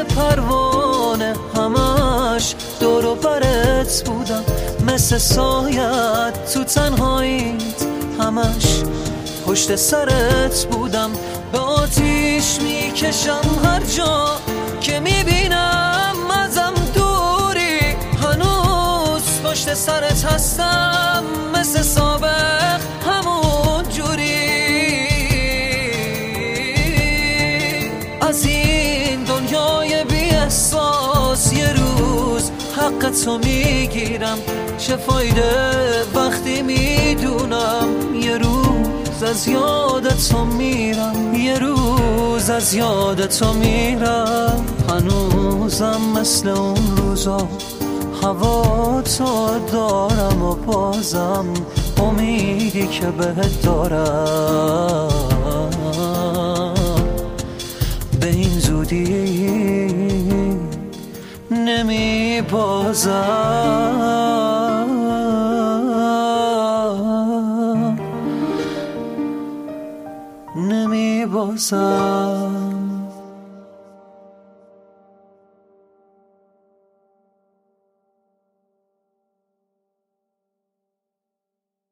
پروانه همش دور و برت بودم، مثل سایت تو تنهاییت همش پشت سرت بودم. به آتیش میکشم هر جا که میبینم ازم دوری، هنوز پشت سرت هستم مثل سابق همون جوری. از این دنیای بی احساس یه روز حق تو میگیرم، چه فایده وقتی میدونم یه روز از یاد تو میرم، یه روز از یاد تو میرم. هنوزم مثل اون روزا هوا تو دارم و بازم امیدی که بهت دارم به این زودی نمی بازم.